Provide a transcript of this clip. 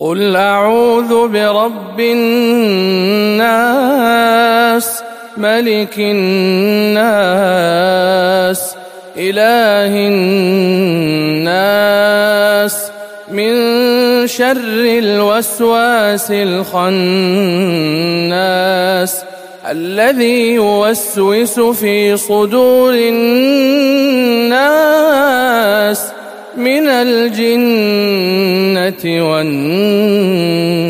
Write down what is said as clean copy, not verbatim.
قل أعوذ برب الناس ملك الناس إله الناس من شر الوسواس الخناس الذي يوسوس في صدور الناس من الجنة والناس.